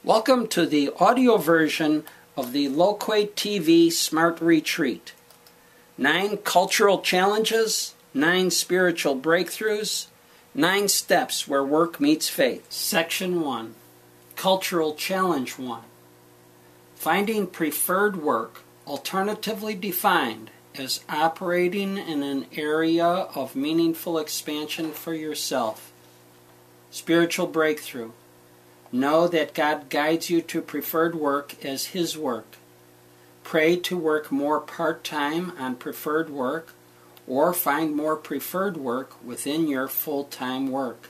Welcome to the audio version of the Loquate TV Smart Retreat. 9 cultural challenges, 9 spiritual breakthroughs, 9 steps where work meets faith. Section 1. Cultural Challenge 1. Finding preferred work, alternatively defined as operating in an area of meaningful expansion for yourself. Spiritual breakthrough. Know that God guides you to preferred work as His work. Pray to work more part-time on preferred work, or find more preferred work within your full-time work.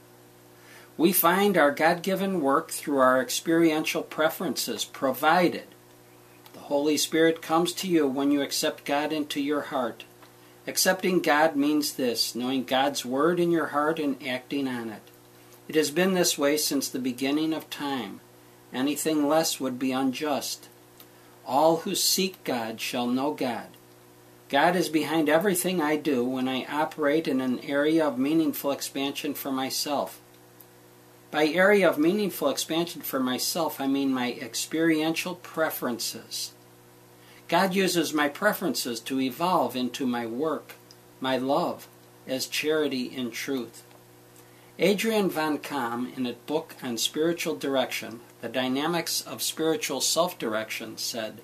We find our God-given work through our experiential preferences, provided the Holy Spirit comes to you when you accept God into your heart. Accepting God means this: knowing God's Word in your heart and acting on it. It has been this way since the beginning of time. Anything less would be unjust. All who seek God shall know God. God is behind everything I do when I operate in an area of meaningful expansion for myself. By area of meaningful expansion for myself, I mean my experiential preferences. God uses my preferences to evolve into my work, my love, as charity in truth. Adrian Van Kam, in a book on spiritual direction, The Dynamics of Spiritual Self-Direction, said,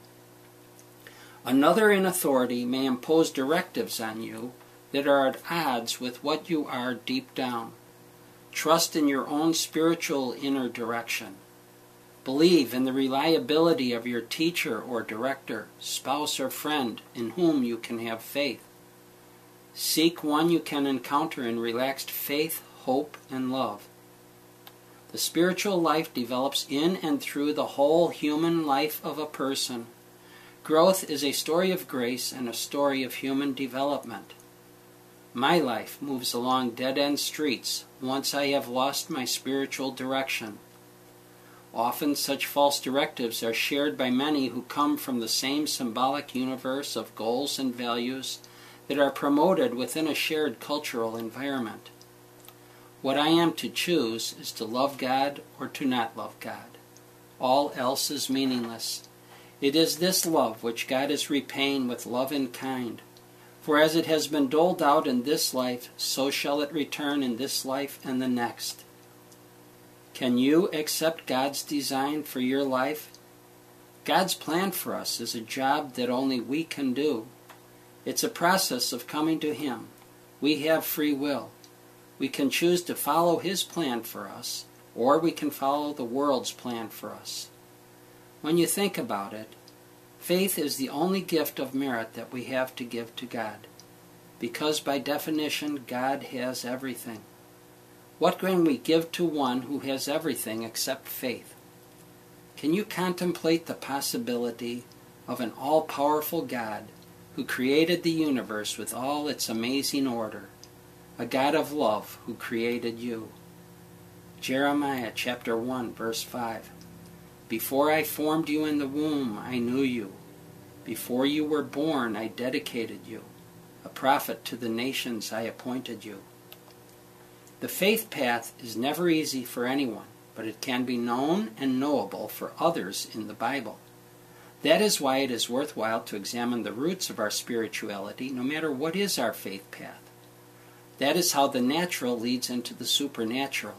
"Another in authority may impose directives on you that are at odds with what you are deep down. Trust in your own spiritual inner direction. Believe in the reliability of your teacher or director, spouse or friend in whom you can have faith. Seek one you can encounter in relaxed faith, hope, and love. The spiritual life develops in and through the whole human life of a person. Growth is a story of grace and a story of human development. My life moves along dead-end streets once I have lost my spiritual direction. Often such false directives are shared by many who come from the same symbolic universe of goals and values that are promoted within a shared cultural environment. What I am to choose is to love God or to not love God. All else is meaningless. It is this love which God is repaying with love in kind. For as it has been doled out in this life, so shall it return in this life and the next." Can you accept God's design for your life? God's plan for us is a job that only we can do. It's a process of coming to Him. We have free will. We can choose to follow His plan for us, or we can follow the world's plan for us. When you think about it, faith is the only gift of merit that we have to give to God, because by definition God has everything. What can we give to one who has everything except faith? Can you contemplate the possibility of an all-powerful God who created the universe with all its amazing order? A God of love who created you. Jeremiah chapter 1 verse 5. "Before I formed you in the womb, I knew you. Before you were born, I dedicated you. A prophet to the nations I appointed you." The faith path is never easy for anyone, but it can be known and knowable for others in the Bible. That is why it is worthwhile to examine the roots of our spirituality, no matter what is our faith path. That is how the natural leads into the supernatural.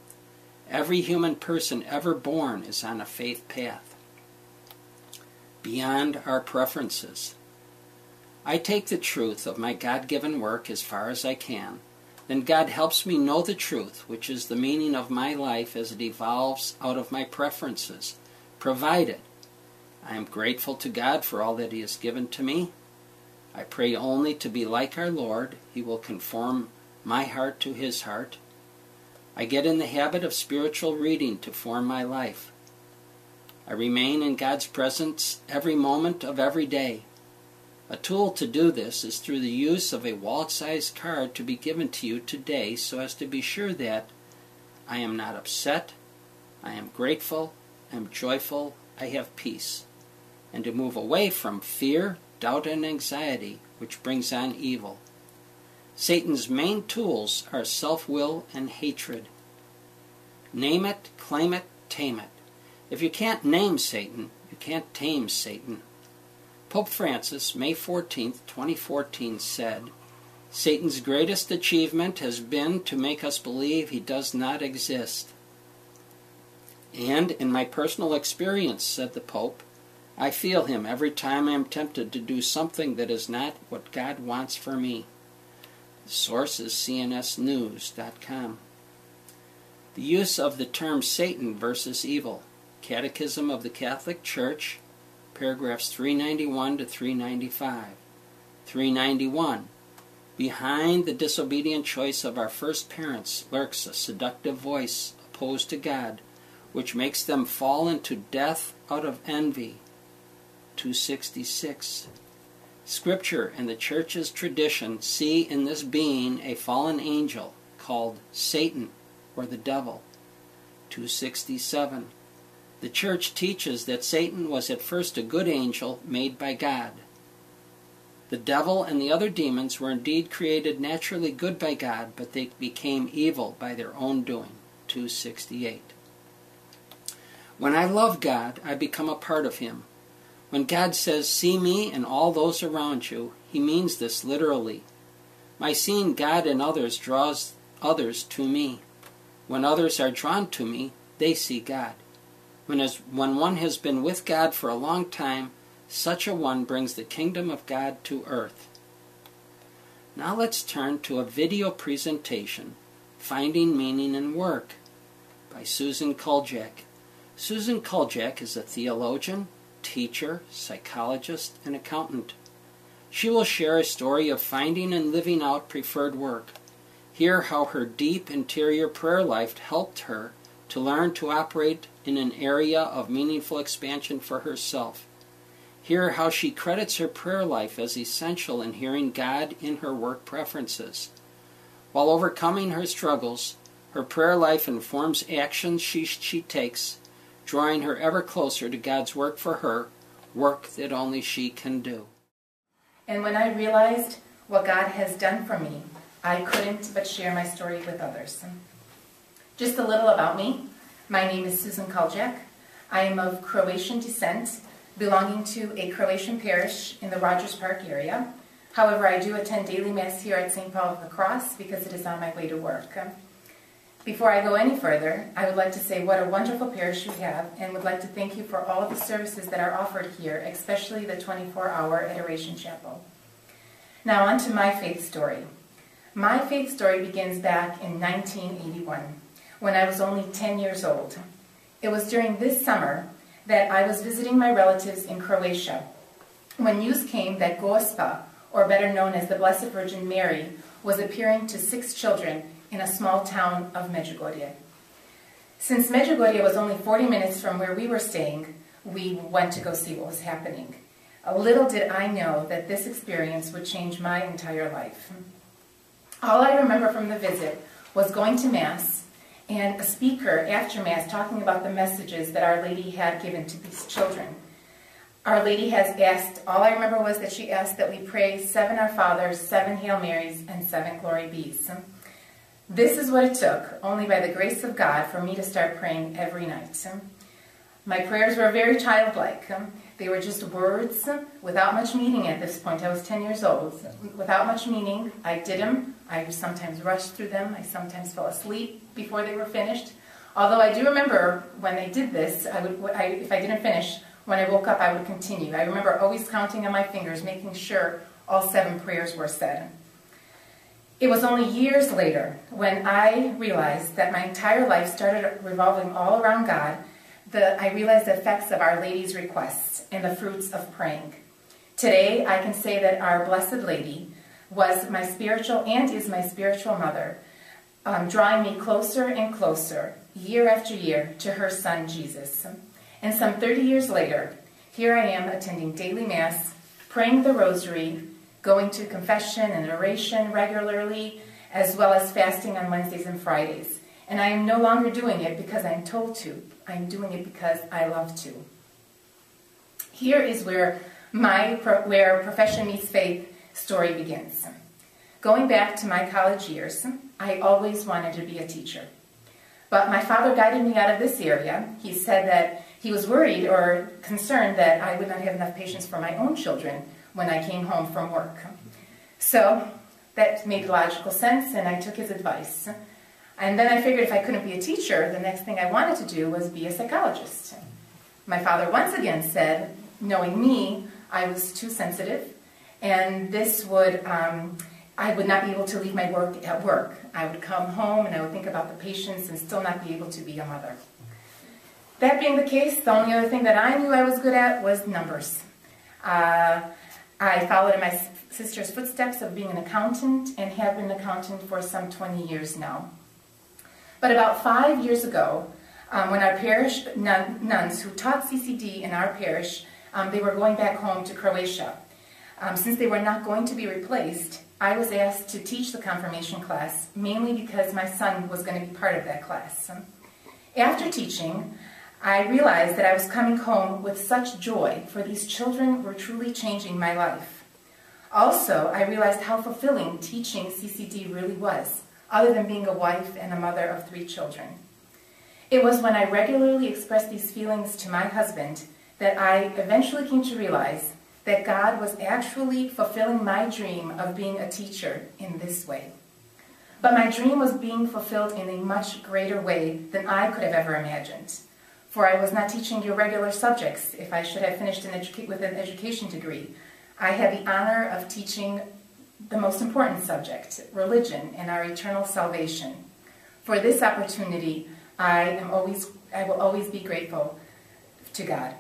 Every human person ever born is on a faith path. Beyond our preferences. I take the truth of my God-given work as far as I can. Then God helps me know the truth, which is the meaning of my life as it evolves out of my preferences, provided I am grateful to God for all that He has given to me. I pray only to be like our Lord. He will conform my heart to His heart. I get in the habit of spiritual reading to form my life. I remain in God's presence every moment of every day. A tool to do this is through the use of a wallet-sized card to be given to you today, so as to be sure that I am not upset, I am grateful, I am joyful, I have peace, and to move away from fear, doubt, and anxiety, which brings on evil. Satan's main tools are self-will and hatred. Name it, claim it, tame it. If you can't name Satan, you can't tame Satan. Pope Francis, May 14, 2014, said, "Satan's greatest achievement has been to make us believe he does not exist. And in my personal experience," said the Pope, "I feel him every time I am tempted to do something that is not what God wants for me." The source is cnsnews.com. The use of the term Satan versus evil. Catechism of the Catholic Church, paragraphs 391 to 395. 391. Behind the disobedient choice of our first parents lurks a seductive voice opposed to God, which makes them fall into death out of envy. 266. Scripture and the Church's tradition see in this being a fallen angel called Satan or the devil. 267. The Church teaches that Satan was at first a good angel made by God. The devil and the other demons were indeed created naturally good by God, but they became evil by their own doing. 268. When I love God, I become a part of Him. When God says, "See me and all those around you," He means this literally. My seeing God in others draws others to me. When others are drawn to me, they see God. When one has been with God for a long time, such a one brings the kingdom of God to earth. Now let's turn to a video presentation, Finding Meaning in Work, by Susan Kuljak. Susan Kuljak is a theologian, teacher, psychologist, and accountant. She will share a story of finding and living out preferred work. Hear how her deep interior prayer life helped her to learn to operate in an area of meaningful expansion for herself. Hear how she credits her prayer life as essential in hearing God in her work preferences. While overcoming her struggles, her prayer life informs actions she takes, drawing her ever closer to God's work for her, work that only she can do. And when I realized what God has done for me, I couldn't but share my story with others. Just a little about me. My name is Susan Kuljak. I am of Croatian descent, belonging to a Croatian parish in the Rogers Park area. However, I do attend daily Mass here at St. Paul of the Cross because it is on my way to work. Before I go any further, I would like to say what a wonderful parish you have, and would like to thank you for all of the services that are offered here, especially the 24-hour Adoration Chapel. Now on to my faith story. My faith story begins back in 1981, when I was only 10 years old. It was during this summer that I was visiting my relatives in Croatia, when news came that Gospa, or better known as the Blessed Virgin Mary, was appearing to 6 children in a small town of Medjugorje. Since Medjugorje was only 40 minutes from where we were staying, we went to go see what was happening. Little did I know that this experience would change my entire life. All I remember from the visit was going to Mass and a speaker after Mass talking about the messages that Our Lady had given to these children. Our Lady has asked, all I remember was that she asked that we pray 7 Our Fathers, 7 Hail Marys, and 7 Glory Bees. This is what it took, only by the grace of God, for me to start praying every night. My prayers were very childlike. They were just words without much meaning at this point. I was 10 years old. Without much meaning, I did them. I sometimes rushed through them. I sometimes fell asleep before they were finished. Although I do remember when they did this, if I didn't finish, when I woke up, I would continue. I remember always counting on my fingers, making sure all 7 prayers were said. It was only years later when I realized that my entire life started revolving all around God. I realized the effects of Our Lady's requests and the fruits of praying. Today, I can say that Our Blessed Lady was my spiritual and is my spiritual mother, drawing me closer and closer, year after year, to her Son, Jesus. And some 30 years later, here I am attending daily Mass, praying the Rosary, going to confession and adoration regularly, as well as fasting on Wednesdays and Fridays. And I am no longer doing it because I'm told to. I'm doing it because I love to. Here is where Profession Meets Faith story begins. Going back to my college years, I always wanted to be a teacher. But my father guided me out of this area. He said that He was worried or concerned that I would not have enough patience for my own children when I came home from work. So that made logical sense, and I took his advice. And then I figured if I couldn't be a teacher, the next thing I wanted to do was be a psychologist. My father once again said, knowing me, I was too sensitive, and this would, I would not be able to leave my work at work. I would come home and I would think about the patients and still not be able to be a mother. That being the case, the only other thing that I knew I was good at was numbers. I followed in my sister's footsteps of being an accountant and have been an accountant for some 20 years now. But about 5 years ago, when our parish nuns who taught CCD in our parish, they were going back home to Croatia. Since they were not going to be replaced, I was asked to teach the confirmation class, mainly because my son was going to be part of that class. After teaching, I realized that I was coming home with such joy, for these children were truly changing my life. Also, I realized how fulfilling teaching CCD really was, other than being a wife and a mother of 3 children. It was when I regularly expressed these feelings to my husband that I eventually came to realize that God was actually fulfilling my dream of being a teacher in this way. But my dream was being fulfilled in a much greater way than I could have ever imagined. For I was not teaching irregular subjects if I should have finished with an education degree. I had the honor of teaching the most important subject, religion and our eternal salvation. For this opportunity, I will always be grateful to God.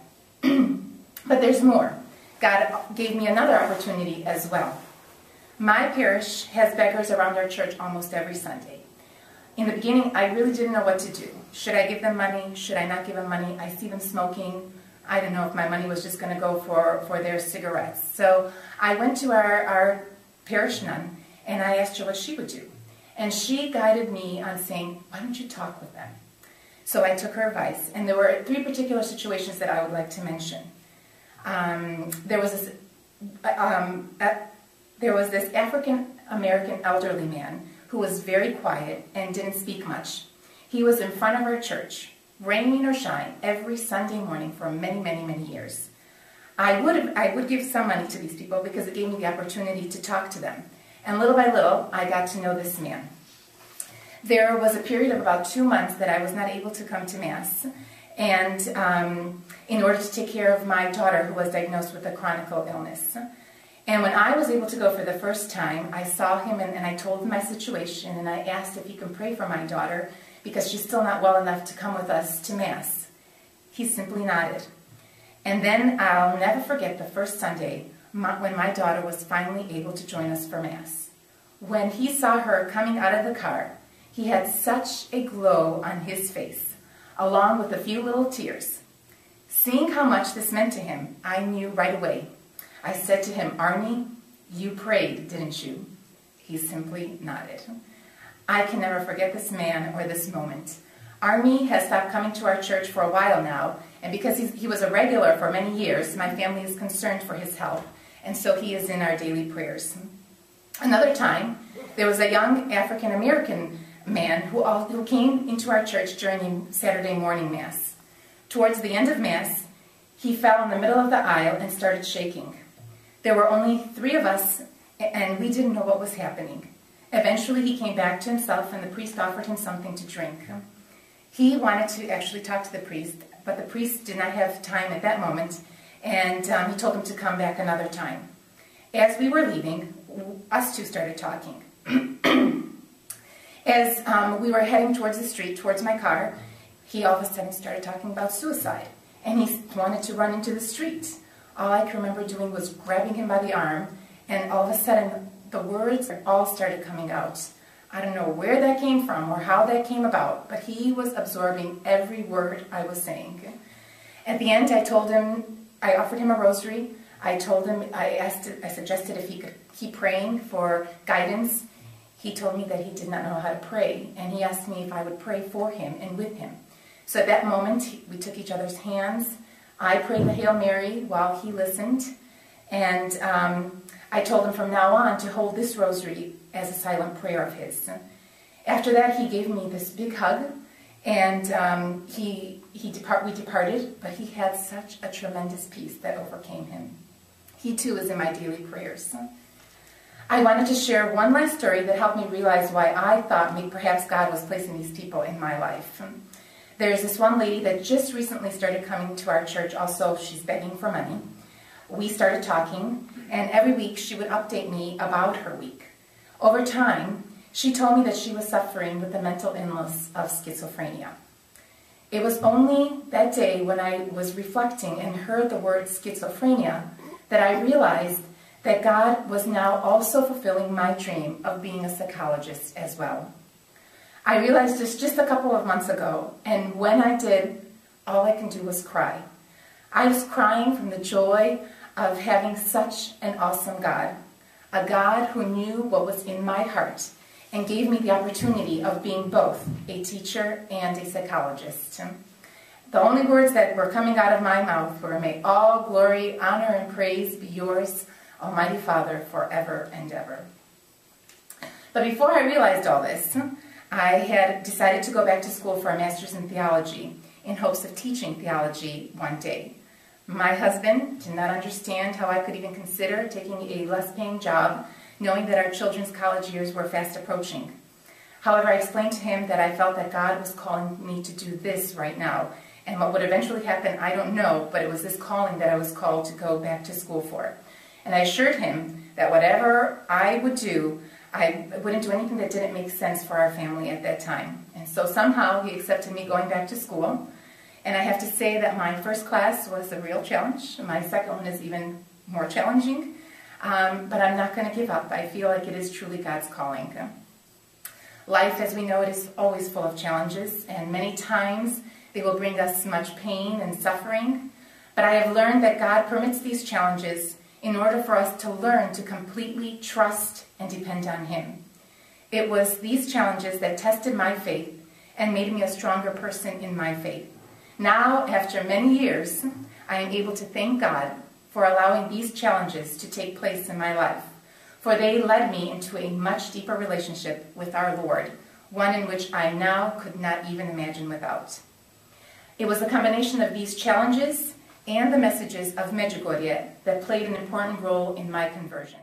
But there's more. God gave me another opportunity as well. My parish has beggars around our church almost every Sunday. In the beginning, I really didn't know what to do. Should I give them money? Should I not give them money? I see them smoking. I don't know if my money was just going to go for their cigarettes. So I went to our parish nun, and I asked her what she would do. And she guided me on saying, why don't you talk with them? So I took her advice, and there were 3 particular situations that I would like to mention. There was this African-American elderly man who was very quiet and didn't speak much. He was in front of our church, rain or shine, every Sunday morning for many, many, many years. I would give some money to these people because it gave me the opportunity to talk to them. And little by little, I got to know this man. There was a period of about 2 months that I was not able to come to Mass, and in order to take care of my daughter who was diagnosed with a chronic illness. And when I was able to go for the first time, I saw him and I told him my situation, and I asked if he could pray for my daughter because she's still not well enough to come with us to Mass. He simply nodded. And then I'll never forget the first Sunday when my daughter was finally able to join us for Mass. When he saw her coming out of the car, he had such a glow on his face, along with a few little tears. Seeing how much this meant to him, I knew right away. I said to him, Arnie, you prayed, didn't you? He simply nodded. I can never forget this man or this moment. Arnie has stopped coming to our church for a while now, and because he was a regular for many years, my family is concerned for his health, and so he is in our daily prayers. Another time, there was a young African-American man who came into our church during Saturday morning Mass. Towards the end of Mass, he fell in the middle of the aisle and started shaking. There were only 3 of us, and we didn't know what was happening. Eventually, he came back to himself, and the priest offered him something to drink. He wanted to actually talk to the priest, but the priest did not have time at that moment, and he told him to come back another time. As we were leaving, us 2 started talking. As we were heading towards the street, towards my car, he all of a sudden started talking about suicide, and he wanted to run into the street. All I can remember doing was grabbing him by the arm, and all of a sudden, the words all started coming out. I don't know where that came from or how that came about, but he was absorbing every word I was saying. At the end, I offered him a rosary. I suggested if he could keep praying for guidance. He told me that he did not know how to pray, and he asked me if I would pray for him and with him. So at that moment, we took each other's hands. I prayed the Hail Mary while he listened, and I told him from now on to hold this rosary as a silent prayer of his. After that, he gave me this big hug, and he we departed, but he had such a tremendous peace that overcame him. He too is in my daily prayers. I wanted to share one last story that helped me realize why I thought perhaps God was placing these people in my life. There's this one lady that just recently started coming to our church. Also, she's begging for money. We started talking, and every week she would update me about her week. Over time, she told me that she was suffering with the mental illness of schizophrenia. It was only that day when I was reflecting and heard the word schizophrenia that I realized that God was now also fulfilling my dream of being a psychologist as well. I realized this just a couple of months ago, and when I did, all I can do was cry. I was crying from the joy of having such an awesome God, a God who knew what was in my heart and gave me the opportunity of being both a teacher and a psychologist. The only words that were coming out of my mouth were, "May all glory, honor, and praise be yours, Almighty Father, forever and ever." But before I realized all this, I had decided to go back to school for a master's in theology in hopes of teaching theology one day. My husband did not understand how I could even consider taking a less-paying job, knowing that our children's college years were fast approaching. However, I explained to him that I felt that God was calling me to do this right now, and what would eventually happen, I don't know, but it was this calling that I was called to go back to school for. And I assured him that whatever I would do, I wouldn't do anything that didn't make sense for our family at that time. And so somehow he accepted me going back to school. And I have to say that my first class was a real challenge. My second one is even more challenging. But I'm not going to give up. I feel like it is truly God's calling. Life, as we know it, is always full of challenges, and many times they will bring us much pain and suffering. But I have learned that God permits these challenges in order for us to learn to completely trust and depend on Him. It was these challenges that tested my faith and made me a stronger person in my faith. Now, after many years, I am able to thank God for allowing these challenges to take place in my life, for they led me into a much deeper relationship with our Lord, one in which I now could not even imagine without. It was the combination of these challenges and the messages of Medjugorje that played an important role in my conversion.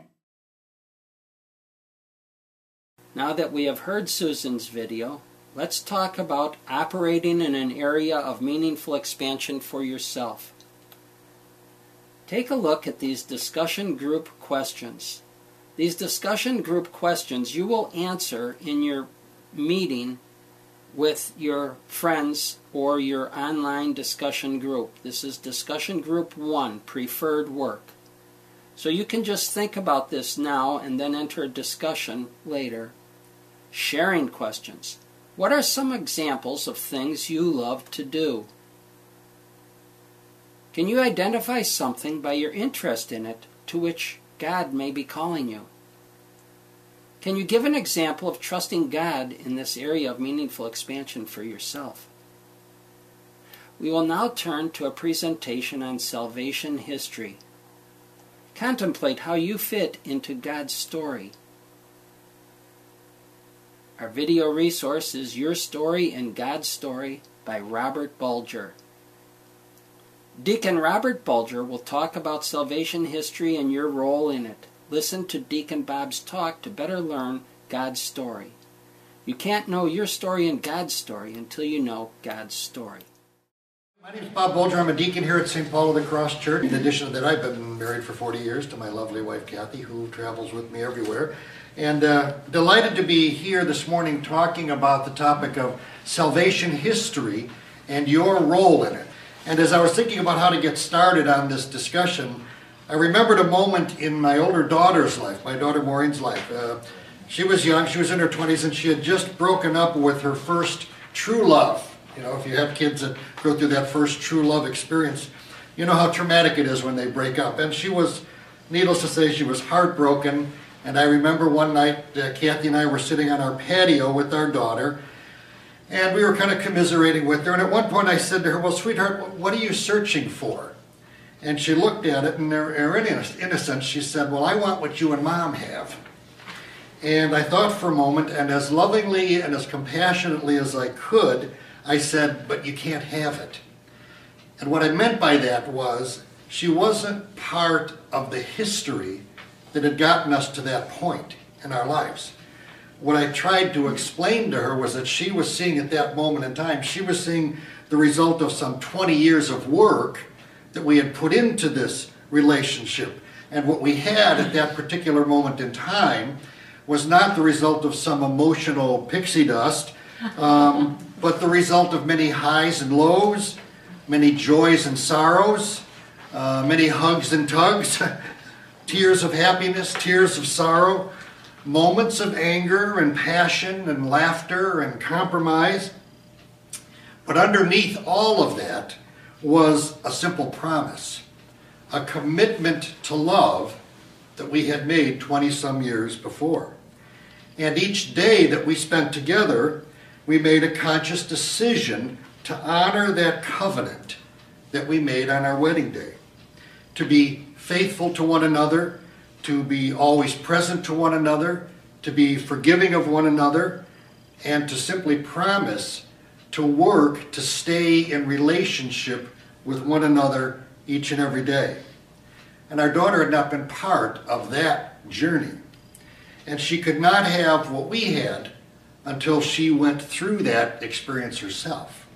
Now that we have heard Susan's video, let's talk about operating in an area of meaningful expansion for yourself. Take a look at these discussion group questions. These discussion group questions you will answer in your meeting with your friends or your online discussion group. This is discussion group 1, preferred work. So you can just think about this now and then enter a discussion later. Sharing questions. What are some examples of things you love to do? Can you identify something by your interest in it to which God may be calling you? Can you give an example of trusting God in this area of meaningful expansion for yourself? We will now turn to a presentation on salvation history. Contemplate how you fit into God's story. Our video resource is Your Story in God's Story by Robert Bulger. Deacon Robert Bulger will talk about salvation history and your role in it. Listen to Deacon Bob's talk to better learn God's story. You can't know your story and God's story until you know God's story. My name is Bob Bulger. I'm a deacon here at St. Paul of the Cross Church. In addition to that, I've been married for 40 years to my lovely wife, Kathy, who travels with me everywhere. And delighted to be here this morning talking about the topic of salvation history and your role in it. And as I was thinking about how to get started on this discussion, I remembered a moment in my older daughter's life, my daughter Maureen's life. She was young, she was in her 20s, and she had just broken up with her first true love. You know, if you have kids that go through that first true love experience, you know how traumatic it is when they break up. And she was, needless to say, she was heartbroken. And I remember one night, Kathy and I were sitting on our patio with our daughter, and we were kind of commiserating with her. And at one point I said to her, "Well, sweetheart, what are you searching for?" And she looked at it, and in her innocence, she said, "Well, I want what you and Mom have." And I thought for a moment, and as lovingly and as compassionately as I could, I said, "But you can't have it." And what I meant by that was she wasn't part of the history that had gotten us to that point in our lives. What I tried to explain to her was that she was seeing at that moment in time, she was seeing the result of some 20 years of work that we had put into this relationship. And what we had at that particular moment in time was not the result of some emotional pixie dust, but the result of many highs and lows, many joys and sorrows, many hugs and tugs, tears of happiness, tears of sorrow, moments of anger and passion and laughter and compromise. But underneath all of that was a simple promise, a commitment to love that we had made 20-some years before. And each day that we spent together, we made a conscious decision to honor that covenant that we made on our wedding day, to be faithful to one another, to be always present to one another, to be forgiving of one another, and to simply promise to work to stay in relationship with one another each and every day. And our daughter had not been part of that journey. And she could not have what we had until she went through that experience herself.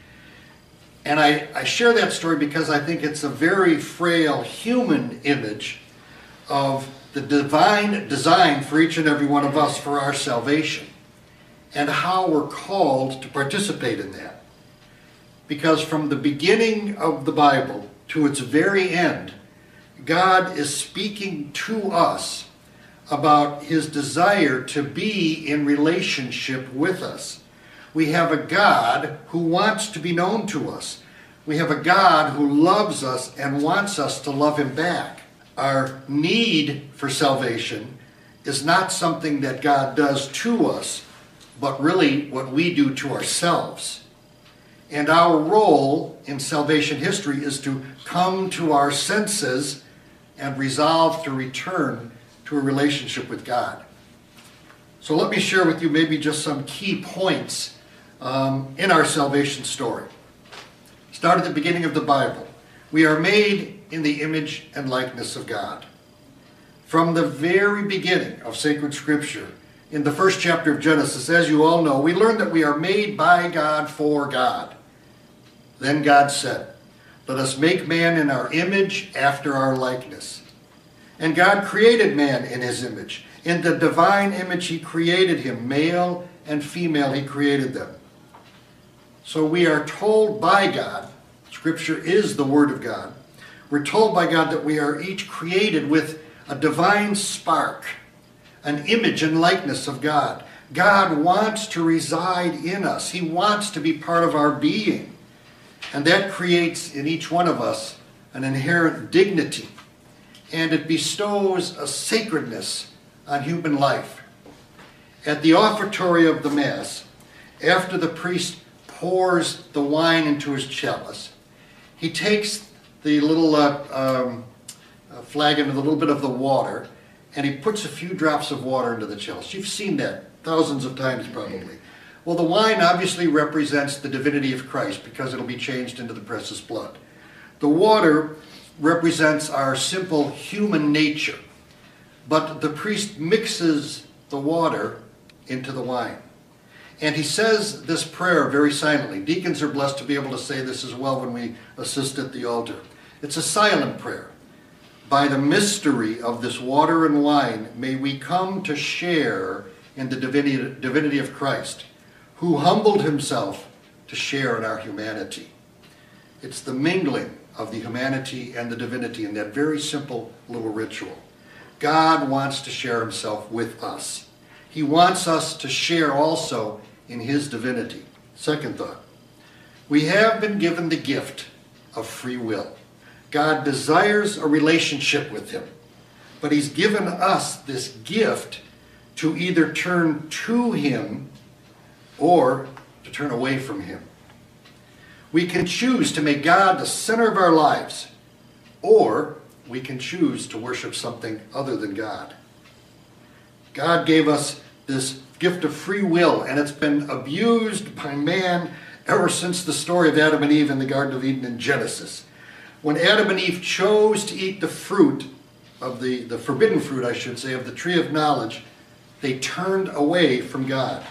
And I share that story because I think it's a very frail human image of the divine design for each and every one of us for our salvation and how we're called to participate in that. Because from the beginning of the Bible to its very end, God is speaking to us about his desire to be in relationship with us. We have a God who wants to be known to us. We have a God who loves us and wants us to love him back. Our need for salvation is not something that God does to us, but really what we do to ourselves. And our role in salvation history is to come to our senses and resolve to return to a relationship with God. So let me share with you maybe just some key points in our salvation story. Start at the beginning of the Bible. We are made in the image and likeness of God. From the very beginning of sacred scripture, in the first chapter of Genesis, as you all know, we learn that we are made by God for God. Then God said, "Let us make man in our image after our likeness." And God created man in his image. In the divine image he created him. Male and female he created them. So we are told by God, Scripture is the Word of God, we're told by God that we are each created with a divine spark, an image and likeness of God. God wants to reside in us. He wants to be part of our being. And that creates in each one of us an inherent dignity. And it bestows a sacredness on human life. At the offertory of the Mass, after the priest pours the wine into his chalice, he takes the little flagon with a little bit of the water, and he puts a few drops of water into the chalice. You've seen that thousands of times probably. Well, the wine obviously represents the divinity of Christ because it'll be changed into the precious blood. The water represents our simple human nature, but the priest mixes the water into the wine. And he says this prayer very silently. Deacons are blessed to be able to say this as well when we assist at the altar. It's a silent prayer. By the mystery of this water and wine, may we come to share in the divinity of Christ, who humbled himself to share in our humanity. It's the mingling of the humanity and the divinity in that very simple little ritual. God wants to share himself with us. He wants us to share also in his divinity. Second thought, we have been given the gift of free will. God desires a relationship with him, but he's given us this gift to either turn to him or to turn away from him. We can choose to make God the center of our lives, or we can choose to worship something other than God. God gave us this gift of free will, and it's been abused by man ever since the story of Adam and Eve in the Garden of Eden in Genesis. When Adam and Eve chose to eat the fruit of the forbidden fruit, I should say, of the tree of knowledge, they turned away from God.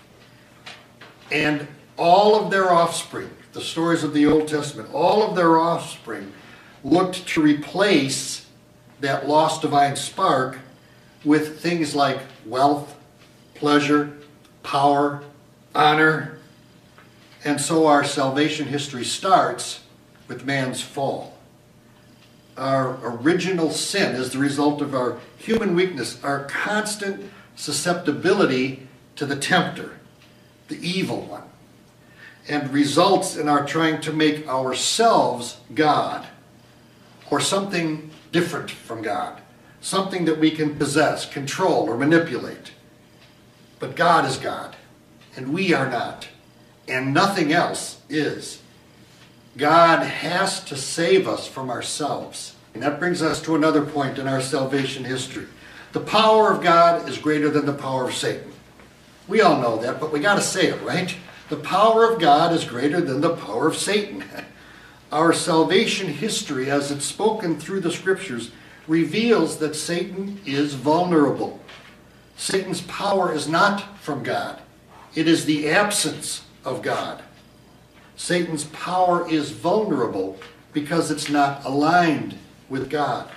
And all of their offspring, the stories of the Old Testament, all of their offspring looked to replace that lost divine spark with things like wealth, pleasure, power, honor. And so our salvation history starts with man's fall. Our original sin is the result of our human weakness, our constant susceptibility to the tempter, the evil one, and results in our trying to make ourselves God, or something different from God, something that we can possess, control, or manipulate. But God is God, and we are not, and nothing else is. God has to save us from ourselves. And that brings us to another point in our salvation history. The power of God is greater than the power of Satan. We all know that, but we got to say it, right? The power of God is greater than the power of Satan. Our salvation history, as it's spoken through the scriptures, reveals that Satan is vulnerable. Satan's power is not from God. It is the absence of God. Satan's power is vulnerable because it's not aligned with God.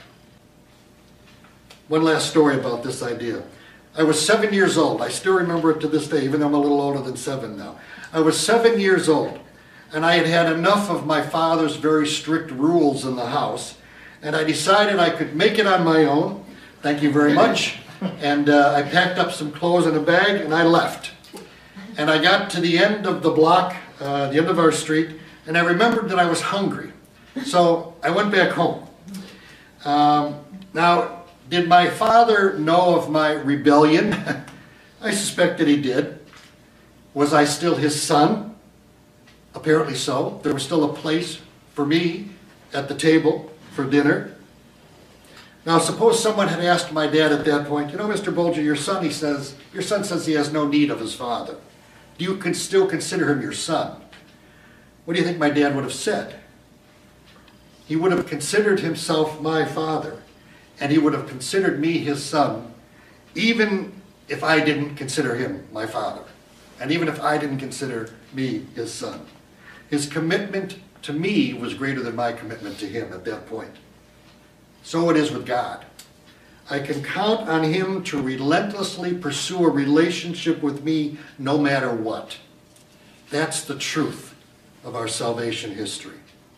One last story about this idea. I was 7 years old. I still remember it to this day, even though I'm a little older than 7 now. I was 7 years old, and I had had enough of my father's very strict rules in the house, and I decided I could make it on my own. Thank you very much. And I packed up some clothes in a bag, and I left. And I got to the end of the block, the end of our street, and I remembered that I was hungry. So I went back home. Now, did my father know of my rebellion? I suspect that he did. Was I still his son? Apparently so. There was still a place for me at the table for dinner. Now, suppose someone had asked my dad at that point, Mr. Bolger, your son says he has no need of his father. Do you still consider him your son? What do you think my dad would have said? He would have considered himself my father, and he would have considered me his son, even if I didn't consider him my father, and even if I didn't consider me his son. His commitment to me was greater than my commitment to him at that point. So it is with God. I can count on him to relentlessly pursue a relationship with me no matter what. That's the truth of our salvation history.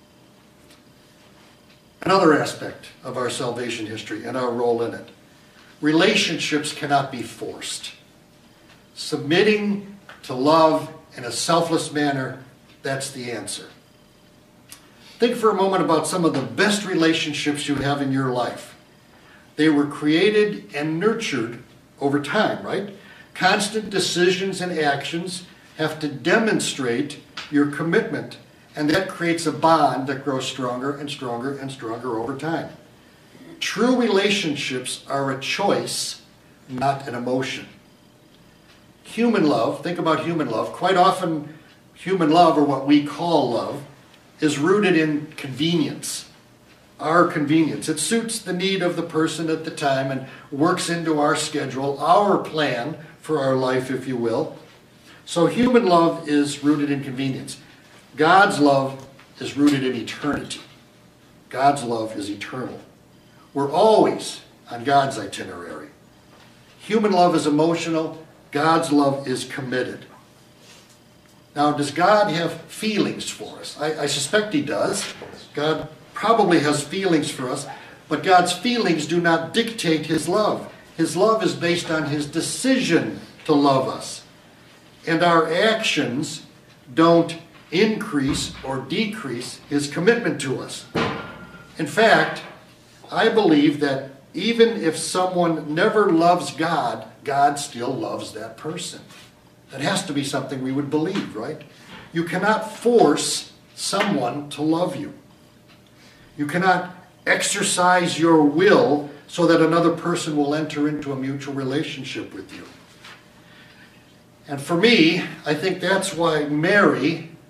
Another aspect of our salvation history and our role in it. Relationships cannot be forced. Submitting to love in a selfless manner, that's the answer. Think for a moment about some of the best relationships you have in your life. They were created and nurtured over time, right? Constant decisions and actions have to demonstrate your commitment, and that creates a bond that grows stronger and stronger and stronger over time. True relationships are a choice, not an emotion. Human love, think about human love. Quite often, human love, or what we call love, is rooted in convenience. Our convenience. It suits the need of the person at the time and works into our schedule, our plan for our life, if you will. So human love is rooted in convenience. God's love is rooted in eternity. God's love is eternal. We're always on God's itinerary. Human love is emotional. God's love is committed. Now, does God have feelings for us? I suspect he does. God probably has feelings for us, but God's feelings do not dictate his love. His love is based on his decision to love us. And our actions don't increase or decrease his commitment to us. In fact, I believe that even if someone never loves God, God still loves that person. That has to be something we would believe, right? You cannot force someone to love you. You cannot exercise your will so that another person will enter into a mutual relationship with you. And for me, I think that's why Mary,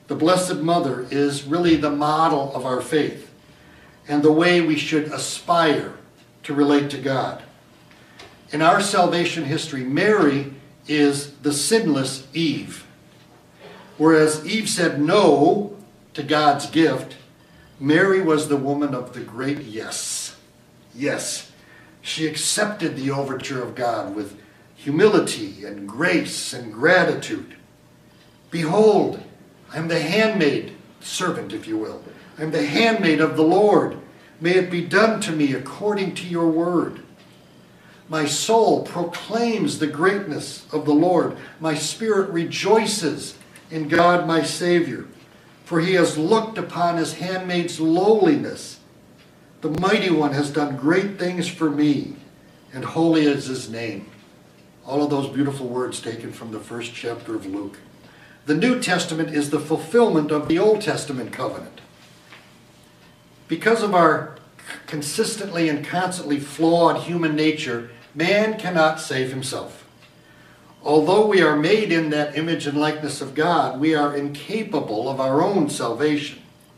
the Blessed Mother, is really the model of our faith and the way we should aspire to relate to God. In our salvation history, Mary is the sinless Eve. Whereas Eve said no to God's gift, Mary was the woman of the great yes. Yes, she accepted the overture of God with humility and grace and gratitude. Behold, I am the handmaid, servant, if you will. I am the handmaid of the Lord. May it be done to me according to your word. My soul proclaims the greatness of the Lord. My spirit rejoices in God my Savior, for he has looked upon his handmaid's lowliness. The Mighty One has done great things for me, and holy is his name. All of those beautiful words taken from the first chapter of Luke. The New Testament is the fulfillment of the Old Testament covenant. Because of our consistently and constantly flawed human nature, man cannot save himself. Although we are made in that image and likeness of God, we are incapable of our own salvation.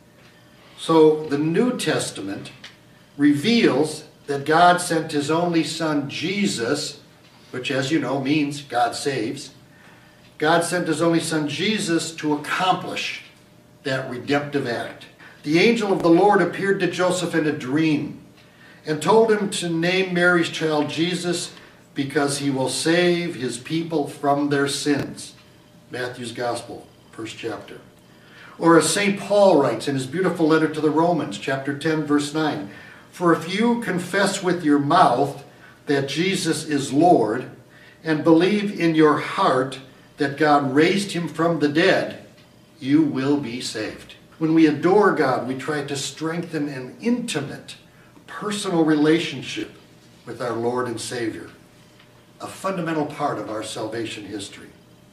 So the New Testament reveals that God sent his only Son, Jesus, which, as you know, means God saves. God sent his only Son, Jesus, to accomplish that redemptive act. The angel of the Lord appeared to Joseph in a dream and told him to name Mary's child Jesus because he will save his people from their sins. Matthew's Gospel, first chapter. Or as St. Paul writes in his beautiful letter to the Romans, chapter 10, verse 9, for if you confess with your mouth that Jesus is Lord and believe in your heart that God raised him from the dead, you will be saved. When we adore God, we try to strengthen an intimate, personal relationship with our Lord and Savior, a fundamental part of our salvation history.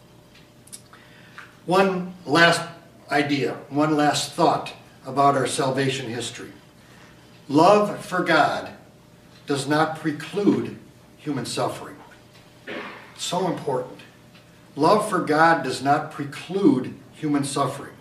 One last idea, one last thought about our salvation history. Love for God does not preclude human suffering. So important. Love for God does not preclude human suffering.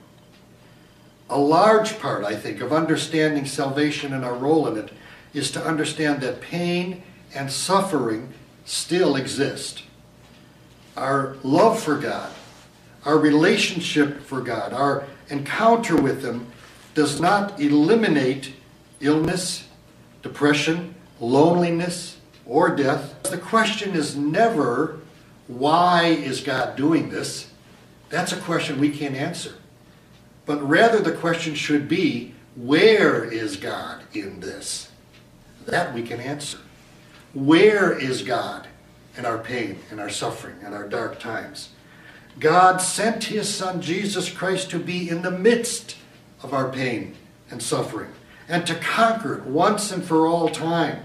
A large part, I think, of understanding salvation and our role in it is to understand that pain and suffering still exist. Our love for God, our relationship for God, our encounter with him does not eliminate illness, depression, loneliness, or death. The question is never, why is God doing this? That's a question we can't answer. But rather the question should be, where is God in this? That we can answer. Where is God in our pain, in our suffering, in our dark times? God sent his Son Jesus Christ to be in the midst of our pain and suffering and to conquer it once and for all time.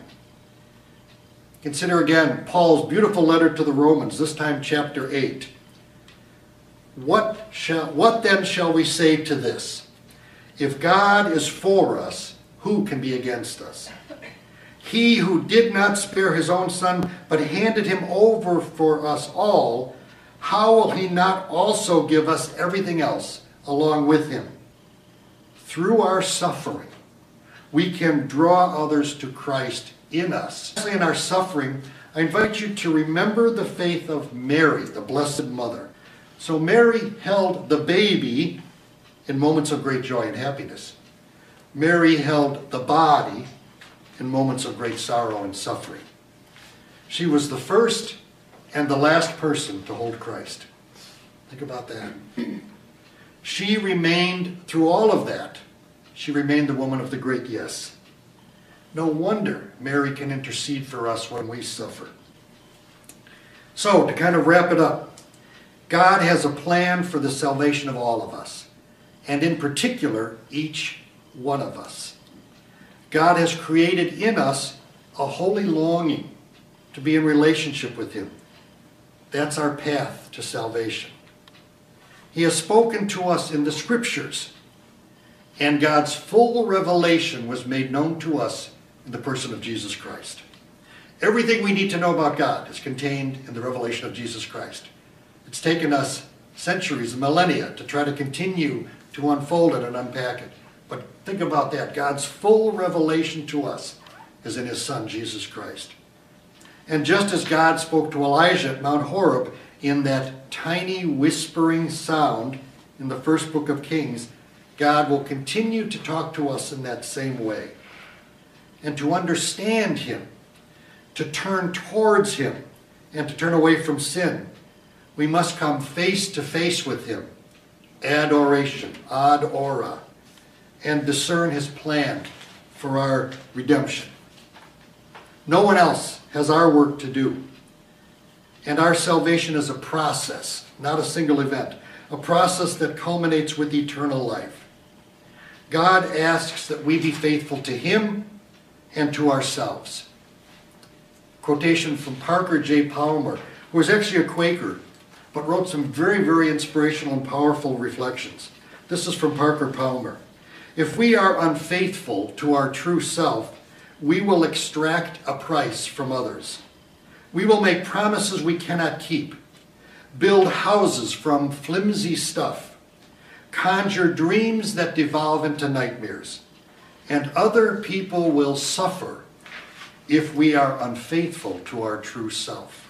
Consider again Paul's beautiful letter to the Romans, this time chapter 8. What then shall we say to this? If God is for us, who can be against us? He who did not spare his own Son, but handed him over for us all, how will he not also give us everything else along with him? Through our suffering, we can draw others to Christ in us. In our suffering, I invite you to remember the faith of Mary, the Blessed Mother. So Mary held the baby in moments of great joy and happiness. Mary held the body in moments of great sorrow and suffering. She was the first and the last person to hold Christ. Think about that. She remained, through all of that, she remained the woman of the great yes. No wonder Mary can intercede for us when we suffer. So, to kind of wrap it up, God has a plan for the salvation of all of us, and in particular, each one of us. God has created in us a holy longing to be in relationship with him. That's our path to salvation. He has spoken to us in the Scriptures, and God's full revelation was made known to us in the person of Jesus Christ. Everything we need to know about God is contained in the revelation of Jesus Christ. It's taken us centuries and millennia to try to continue to unfold it and unpack it. But think about that. God's full revelation to us is in his Son, Jesus Christ. And just as God spoke to Elijah at Mount Horeb in that tiny whispering sound in the first book of Kings, God will continue to talk to us in that same way. And to understand him, to turn towards him, and to turn away from sin, we must come face to face with him, adoration, ad ora, and discern his plan for our redemption. No one else has our work to do. And our salvation is a process, not a single event, a process that culminates with eternal life. God asks that we be faithful to him and to ourselves. Quotation from Parker J. Palmer, who was actually a Quaker, but wrote some very, very inspirational and powerful reflections. This is from Parker Palmer. If we are unfaithful to our true self, we will extract a price from others. We will make promises we cannot keep, build houses from flimsy stuff, conjure dreams that devolve into nightmares, and other people will suffer if we are unfaithful to our true self.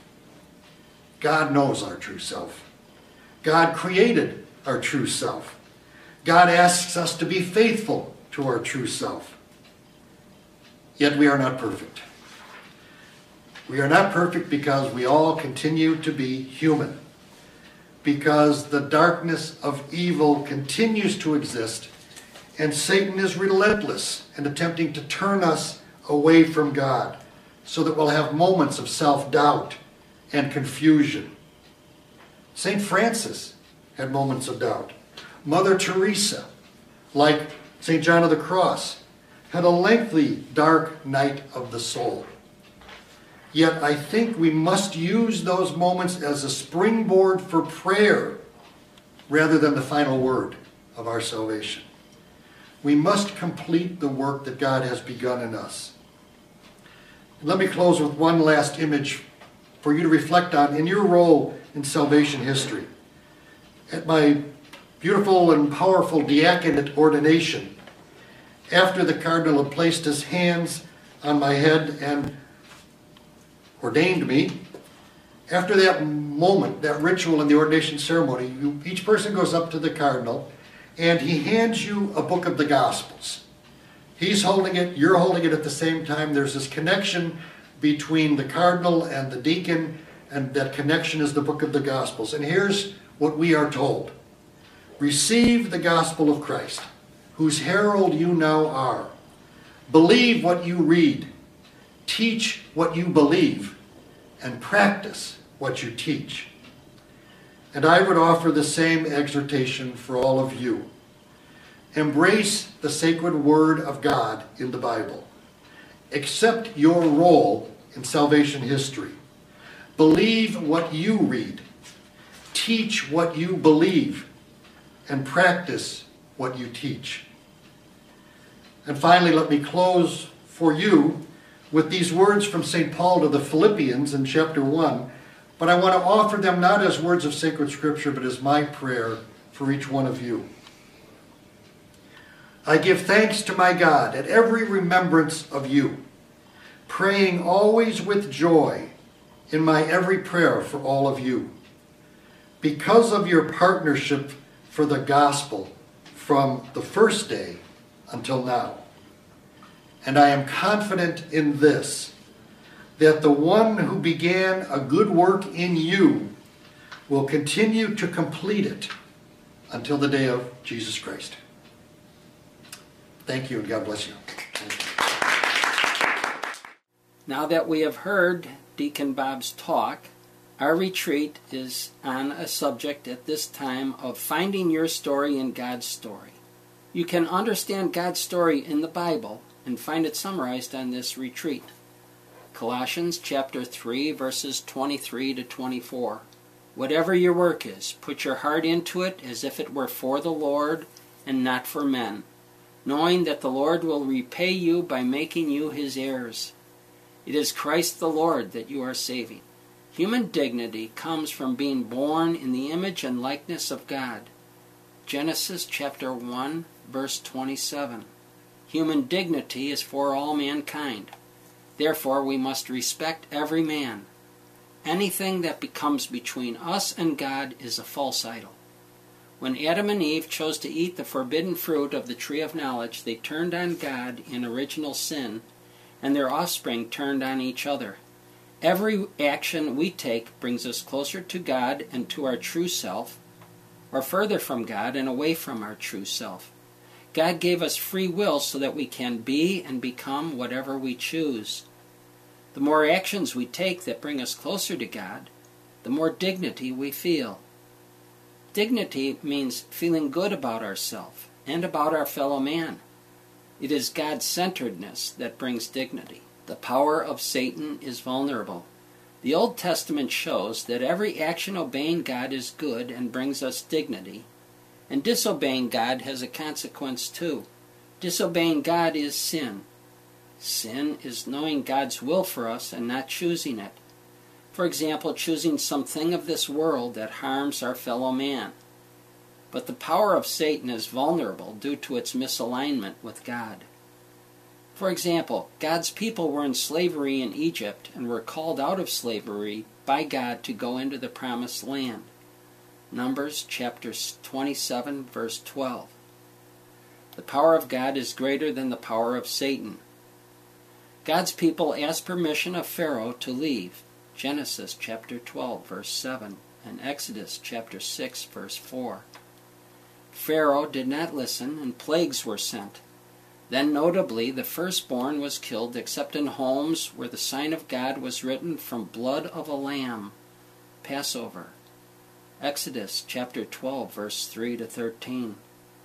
God knows our true self. God created our true self. God asks us to be faithful to our true self. Yet we are not perfect. We are not perfect because we all continue to be human. Because the darkness of evil continues to exist, and Satan is relentless in attempting to turn us away from God, so that we'll have moments of self-doubt and confusion. St. Francis had moments of doubt. Mother Teresa, like St. John of the Cross, had a lengthy dark night of the soul. Yet I think we must use those moments as a springboard for prayer rather than the final word of our salvation. We must complete the work that God has begun in us. Let me close with one last image for you to reflect on in your role in salvation history. At my beautiful and powerful diaconate ordination, after the cardinal had placed his hands on my head and ordained me, after that moment, that ritual in the ordination ceremony, each person goes up to the cardinal and he hands you a book of the Gospels. He's holding it, you're holding it at the same time. There's this connection between the cardinal and the deacon, and that connection is the book of the Gospels. And here's what we are told. Receive the gospel of Christ, whose herald you now are. Believe what you read. Teach what you believe. And practice what you teach. And I would offer the same exhortation for all of you. Embrace the sacred word of God in the Bible. Accept your role in salvation history. Believe what you read. Teach what you believe. And practice what you teach. And finally, let me close for you with these words from St. Paul to the Philippians in chapter 1. But I want to offer them not as words of sacred scripture, but as my prayer for each one of you. I give thanks to my God at every remembrance of you, praying always with joy in my every prayer for all of you, because of your partnership for the gospel from the first day until now. And I am confident in this, that the one who began a good work in you will continue to complete it until the day of Jesus Christ. Thank you, and God bless you. Now that we have heard Deacon Bob's talk, our retreat is on a subject at this time of finding your story in God's story. You can understand God's story in the Bible and find it summarized on this retreat. Colossians chapter 3, verses 23 to 24. Whatever your work is, put your heart into it as if it were for the Lord and not for men, knowing that the Lord will repay you by making you his heirs. It is Christ the Lord that you are saving. Human dignity comes from being born in the image and likeness of God. Genesis chapter 1, verse 27. Human dignity is for all mankind. Therefore we must respect every man. Anything that becomes between us and God is a false idol. When Adam and Eve chose to eat the forbidden fruit of the tree of knowledge, they turned on God in original sin, and their offspring turned on each other. Every action we take brings us closer to God and to our true self, or further from God and away from our true self. God gave us free will so that we can be and become whatever we choose. The more actions we take that bring us closer to God, the more dignity we feel. Dignity means feeling good about ourselves and about our fellow man. It is God-centeredness that brings dignity. The power of Satan is vulnerable. The Old Testament shows that every action obeying God is good and brings us dignity, and disobeying God has a consequence too. Disobeying God is sin. Sin is knowing God's will for us and not choosing it. For example, choosing something of this world that harms our fellow man. But the power of Satan is vulnerable due to its misalignment with God. For example, God's people were in slavery in Egypt and were called out of slavery by God to go into the promised land. Numbers chapter 27, verse 12. The power of God is greater than the power of Satan. God's people asked permission of Pharaoh to leave. Genesis chapter 12, verse 7, and Exodus chapter 6, verse 4. Pharaoh did not listen, and plagues were sent. Then notably, the firstborn was killed except in homes where the sign of God was written from blood of a lamb. Passover. Exodus chapter 12, verse 3 to 13.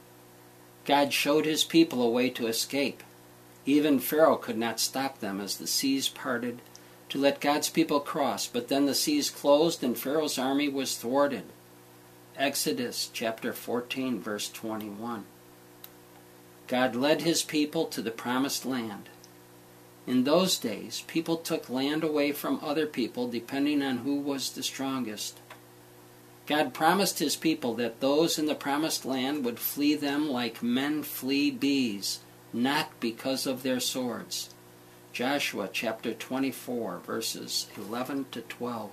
God showed his people a way to escape. Even Pharaoh could not stop them as the seas parted to let God's people cross, but then the seas closed and Pharaoh's army was thwarted. Exodus chapter 14, verse 21. God led his people to the promised land. In those days, people took land away from other people depending on who was the strongest. God promised his people that those in the promised land would flee them like men flee bees, not because of their swords. Joshua chapter 24, verses 11 to 12.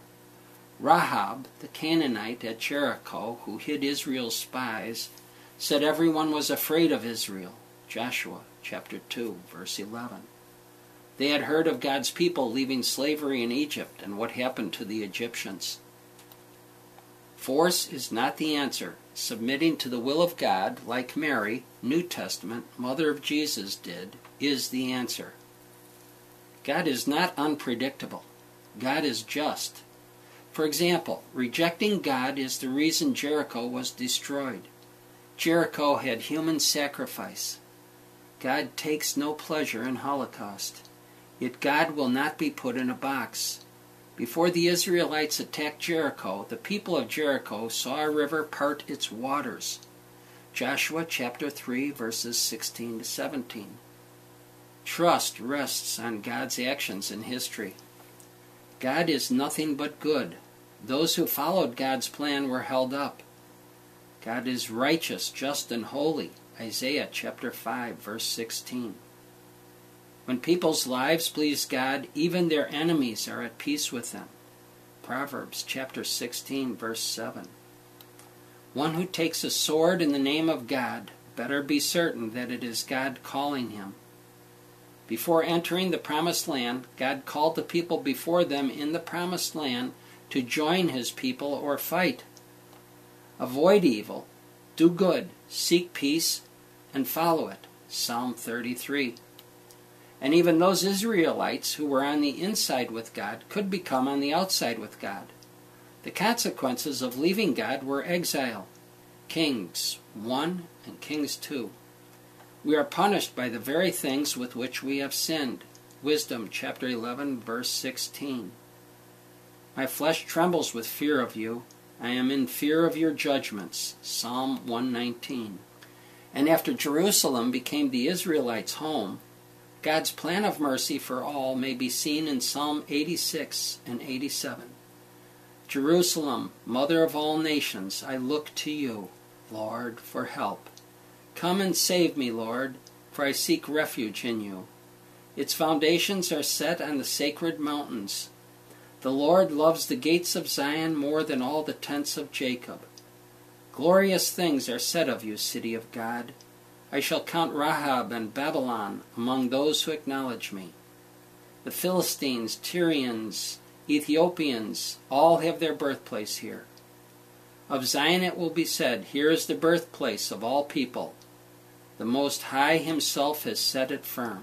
Rahab, the Canaanite at Jericho, who hid Israel's spies, said everyone was afraid of Israel. Joshua chapter 2, verse 11. They had heard of God's people leaving slavery in Egypt and what happened to the Egyptians. Force is not the answer. Submitting to the will of God, like Mary, New Testament, mother of Jesus, did, is the answer. God is not unpredictable. God is just. For example, rejecting God is the reason Jericho was destroyed. Jericho had human sacrifice. God takes no pleasure in Holocaust. Yet God will not be put in a box. Before the Israelites attacked Jericho, the people of Jericho saw a river part its waters. Joshua chapter 3, verses 16 to 17. Trust rests on God's actions in history. God is nothing but good. Those who followed God's plan were held up. God is righteous, just, and holy. Isaiah chapter 5, verse 16. When people's lives please God, even their enemies are at peace with them. Proverbs chapter 16, verse 7. One who takes a sword in the name of God better be certain that it is God calling him. Before entering the promised land, God called the people before them in the promised land to join his people or fight. Avoid evil, do good, seek peace, and follow it. Psalm 33. And even those Israelites who were on the inside with God could become on the outside with God. The consequences of leaving God were exile. Kings 1 and Kings 2. We are punished by the very things with which we have sinned. Wisdom chapter 11, verse 16. My flesh trembles with fear of you. I am in fear of your judgments. Psalm 119. And after Jerusalem became the Israelites' home, God's plan of mercy for all may be seen in Psalm 86 and 87. Jerusalem, mother of all nations, I look to you. Lord, for help. Come and save me, Lord, for I seek refuge in you. Its foundations are set on the sacred mountains. The Lord loves the gates of Zion more than all the tents of Jacob. Glorious things are said of you, city of God. I shall count Rahab and Babylon among those who acknowledge me. The Philistines, Tyrians, Ethiopians, all have their birthplace here. Of Zion it will be said, here is the birthplace of all people. The Most High himself has set it firm.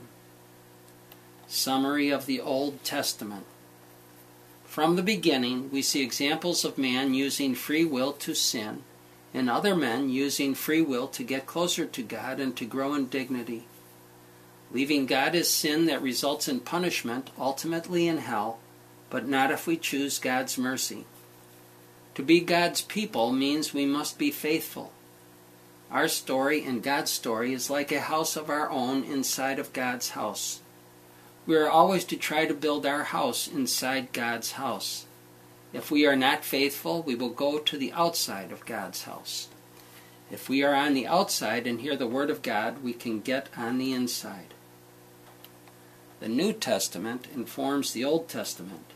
Summary of the Old Testament. From the beginning, we see examples of man using free will to sin, and other men using free will to get closer to God and to grow in dignity. Leaving God is sin that results in punishment, ultimately in hell, but not if we choose God's mercy. To be God's people means we must be faithful. Our story and God's story is like a house of our own inside of God's house. We are always to try to build our house inside God's house. If we are not faithful, we will go to the outside of God's house. If we are on the outside and hear the Word of God, we can get on the inside. The New Testament informs the Old Testament.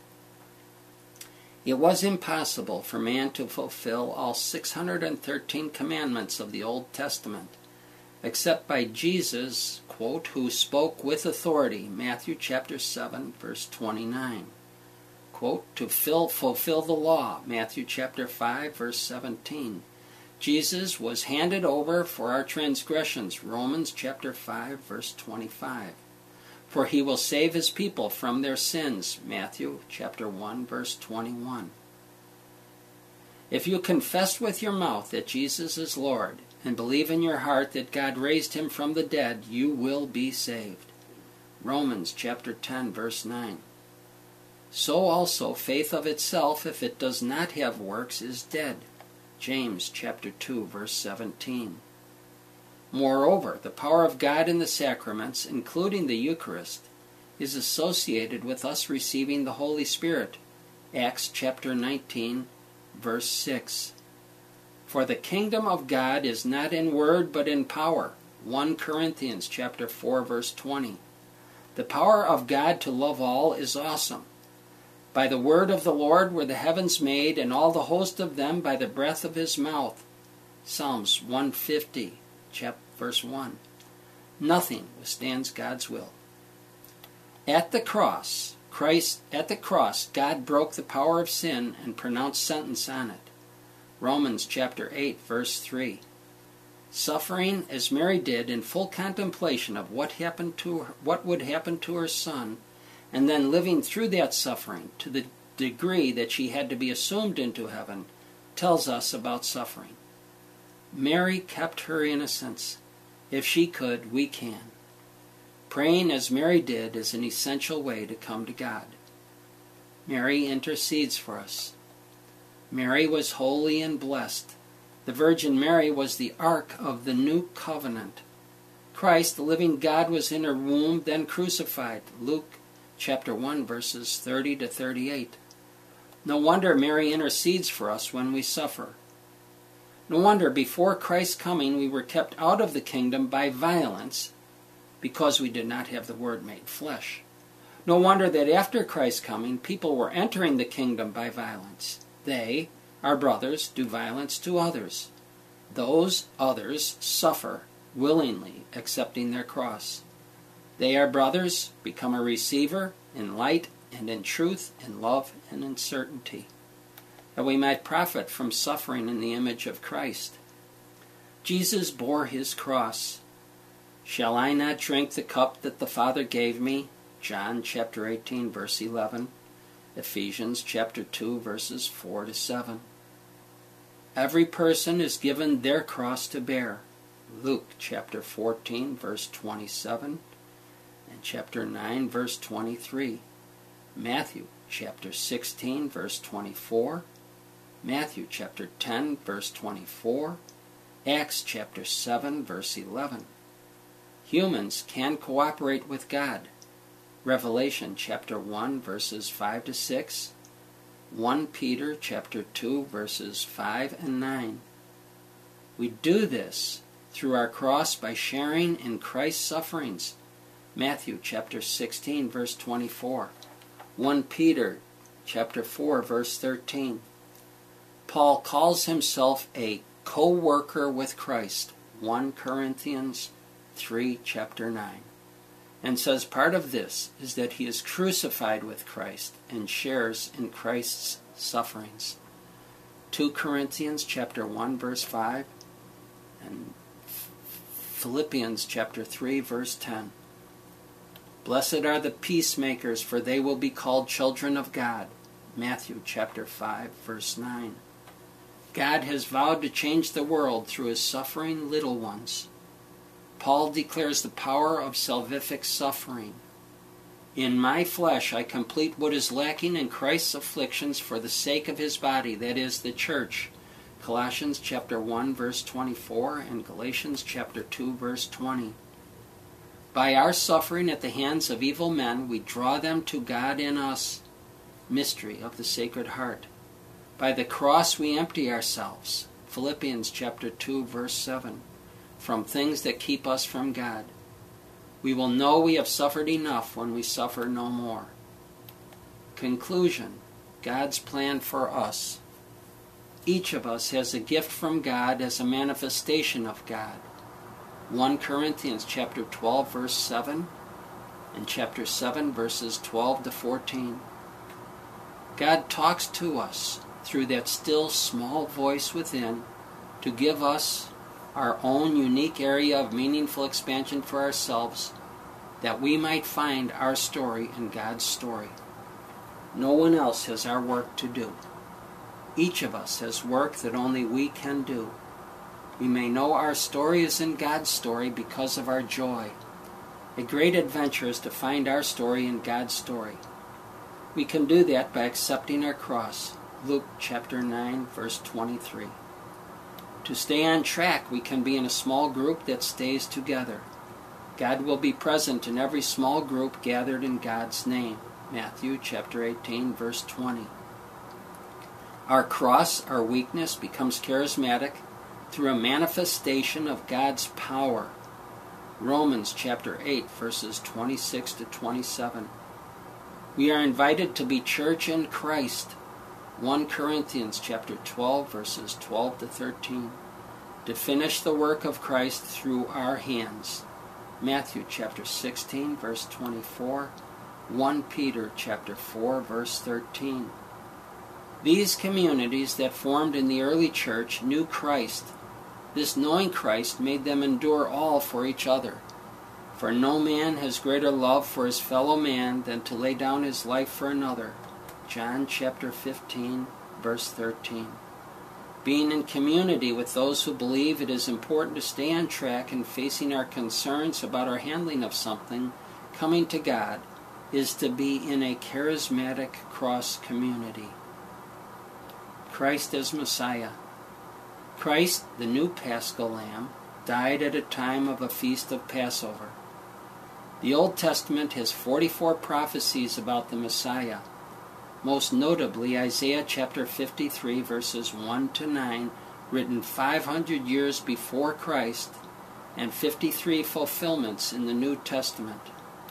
It was impossible for man to fulfill all 613 commandments of the Old Testament, except by Jesus, quote, who spoke with authority, Matthew chapter 7, verse 29. Quote, to fulfill the law, Matthew chapter 5, verse 17. Jesus was handed over for our transgressions, Romans chapter 5, verse 25. For he will save his people from their sins, Matthew chapter 1, verse 21. If you confess with your mouth that Jesus is Lord, and believe in your heart that God raised him from the dead, you will be saved. Romans chapter 10, verse 9. So also faith of itself, if it does not have works, is dead. James chapter 2, verse 17. Moreover, the power of God in the sacraments, including the Eucharist, is associated with us receiving the Holy Spirit. Acts chapter 19, verse 6. For the kingdom of God is not in word but in power. 1 Corinthians chapter 4, verse 20. The power of God to love all is awesome. By the word of the Lord were the heavens made, and all the host of them by the breath of his mouth. Psalms 150, verse 1. Nothing withstands God's will. At the cross, God broke the power of sin and pronounced sentence on it. Romans chapter 8, verse 3. Suffering as Mary did in full contemplation of what would happen to her son, and then living through that suffering to the degree that she had to be assumed into heaven, tells us about suffering. Mary kept her innocence. If she could, we can. Praying as Mary did is an essential way to come to God. Mary intercedes for us. Mary was holy and blessed. The Virgin Mary was the ark of the new covenant. Christ, the living God, was in her womb, then crucified. Luke chapter 1, verses 30 to 38. No wonder Mary intercedes for us when we suffer. No wonder before Christ's coming we were kept out of the kingdom by violence because we did not have the Word made flesh. No wonder that after Christ's coming people were entering the kingdom by violence. They, our brothers, do violence to others. Those others suffer willingly, accepting their cross. They, our brothers, become a receiver in light and in truth, in love and in certainty, that we might profit from suffering in the image of Christ. Jesus bore his cross. Shall I not drink the cup that the Father gave me? John chapter 18, verse 11. Ephesians chapter 2, verses 4 to 7. Every person is given their cross to bear. Luke chapter 14, verse 27. And chapter 9, verse 23. Matthew chapter 16, verse 24. Matthew chapter 10, verse 24. Acts chapter 7, verse 11. Humans can cooperate with God. Revelation chapter 1, verses 5 to 6. 1 Peter chapter 2, verses 5 and 9. We do this through our cross by sharing in Christ's sufferings. Matthew chapter 16, verse 24. 1 Peter chapter 4, verse 13. Paul calls himself a co-worker with Christ. 1 Corinthians 3, chapter 9. And says part of this is that he is crucified with Christ and shares in Christ's sufferings. 2 Corinthians chapter 1, verse 5, and Philippians chapter 3, verse 10. Blessed are the peacemakers, for they will be called children of God. Matthew chapter 5, verse 9. God has vowed to change the world through his suffering little ones. Paul declares the power of salvific suffering. In my flesh I complete what is lacking in Christ's afflictions for the sake of his body, that is, the church. Colossians chapter 1, verse 24, and Galatians chapter 2, verse 20. By our suffering at the hands of evil men, we draw them to God in us. Mystery of the Sacred Heart. By the cross we empty ourselves. Philippians chapter 2, verse 7. From things that keep us from God. We will know we have suffered enough when we suffer no more. Conclusion. God's plan for us. Each of us has a gift from God as a manifestation of God. 1 Corinthians chapter 12, verse 7, and chapter 7, verses 12 to 14. God talks to us through that still small voice within to give us our own unique area of meaningful expansion for ourselves, that we might find our story in God's story. No one else has our work to do. Each of us has work that only we can do. We may know our story is in God's story because of our joy. A great adventure is to find our story in God's story. We can do that by accepting our cross. Luke chapter 9, verse 23. To stay on track, we can be in a small group that stays together. God will be present in every small group gathered in God's name. Matthew chapter 18, verse 20. Our cross, our weakness, becomes charismatic through a manifestation of God's power. Romans chapter 8, verses 26 to 27. We are invited to be church in Christ. 1 Corinthians chapter 12, verses 12 to 13. To finish the work of Christ through our hands. Matthew chapter 16, verse 24. 1 Peter chapter 4, verse 13. These communities that formed in the early church knew Christ. This knowing Christ made them endure all for each other. For no man has greater love for his fellow man than to lay down his life for another. John chapter 15, verse 13. Being in community with those who believe it is important to stay on track in facing our concerns about our handling of something, coming to God, is to be in a charismatic cross community. Christ as Messiah. Christ, the new Paschal Lamb, died at a time of a feast of Passover. The Old Testament has 44 prophecies about the Messiah. Most notably Isaiah chapter 53, verses 1 to 9, written 500 years before Christ, and 53 fulfillments in the New Testament.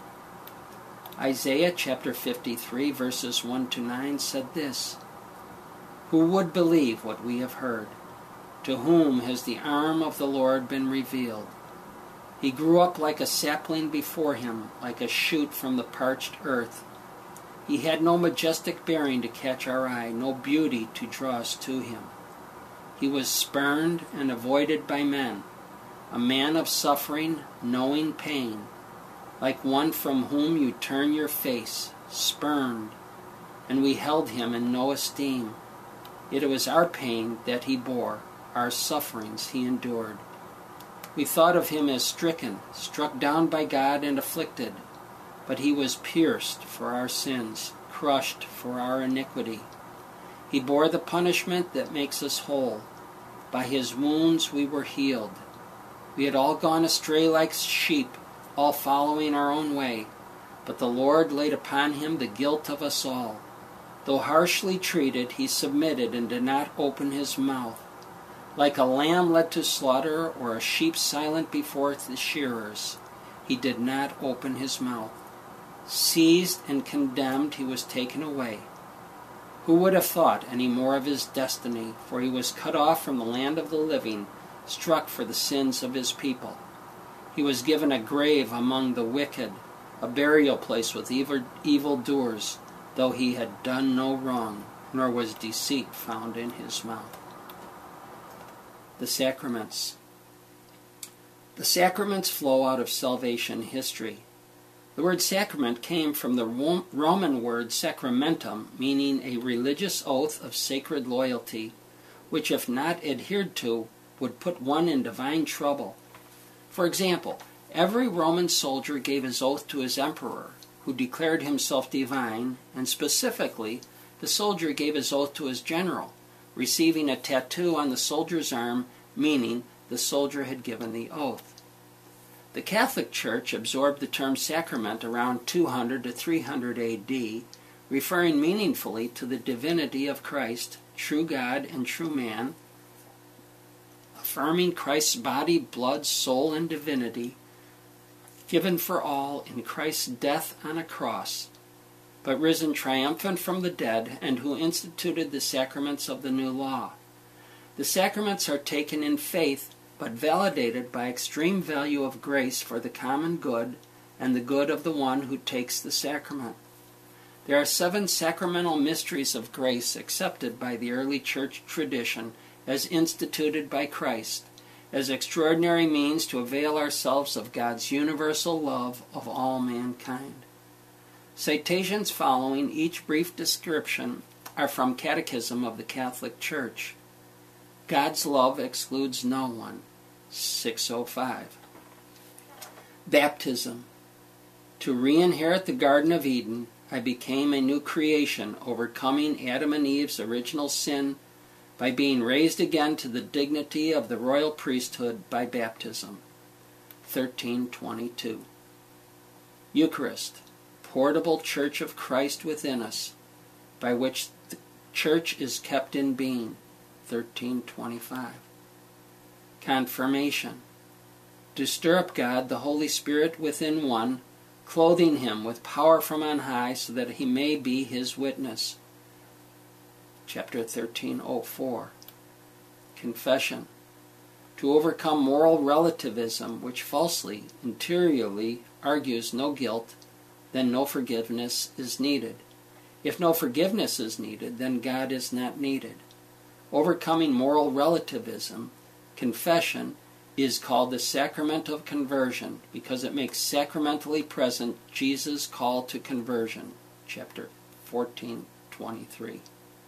Isaiah chapter 53, verses 1 to 9 said this: Who would believe what we have heard? To whom has the arm of the Lord been revealed? He grew up like a sapling before him, like a shoot from the parched earth. He had no majestic bearing to catch our eye, no beauty to draw us to him. He was spurned and avoided by men, a man of suffering, knowing pain, like one from whom you turn your face, spurned, and we held him in no esteem. Yet it was our pain that he bore, our sufferings he endured. We thought of him as stricken, struck down by God and afflicted, but he was pierced for our sins, crushed for our iniquity. He bore the punishment that makes us whole. By his wounds we were healed. We had all gone astray like sheep, all following our own way, but the Lord laid upon him the guilt of us all. Though harshly treated, he submitted and did not open his mouth. Like a lamb led to slaughter, or a sheep silent before the shearers, he did not open his mouth. Seized and condemned, he was taken away. Who would have thought any more of his destiny? For he was cut off from the land of the living, struck for the sins of his people. He was given a grave among the wicked, a burial place with evildoers, though he had done no wrong, nor was deceit found in his mouth. The sacraments. The sacraments flow out of salvation history. The word sacrament came from the Roman word sacramentum, meaning a religious oath of sacred loyalty, which, if not adhered to, would put one in divine trouble. For example, every Roman soldier gave his oath to his emperor, who declared himself divine, and specifically, the soldier gave his oath to his general, receiving a tattoo on the soldier's arm, meaning the soldier had given the oath. The Catholic Church absorbed the term sacrament around 200 to 300 AD, referring meaningfully to the divinity of Christ, true God and true man, affirming Christ's body, blood, soul, and divinity, given for all in Christ's death on a cross, but risen triumphant from the dead, and who instituted the sacraments of the new law. The sacraments are taken in faith, but validated by extreme value of grace for the common good and the good of the one who takes the sacrament. There are 7 sacramental mysteries of grace accepted by the early church tradition as instituted by Christ, as extraordinary means to avail ourselves of God's universal love of all mankind. Citations following each brief description are from Catechism of the Catholic Church. God's love excludes no one. 605. Baptism. To re-inherit the Garden of Eden, I became a new creation, overcoming Adam and Eve's original sin by being raised again to the dignity of the royal priesthood by baptism. 1322. Eucharist. Portable Church of Christ within us, by which the Church is kept in being. 1325. Confirmation. To stir up God, the Holy Spirit within one, clothing him with power from on high, so that he may be his witness. Chapter 1304. Confession. To overcome moral relativism, which falsely, interiorly argues no guilt, then no forgiveness is needed. If no forgiveness is needed, then God is not needed. Overcoming moral relativism, confession, is called the sacrament of conversion because it makes sacramentally present Jesus' call to conversion. Chapter 14:23.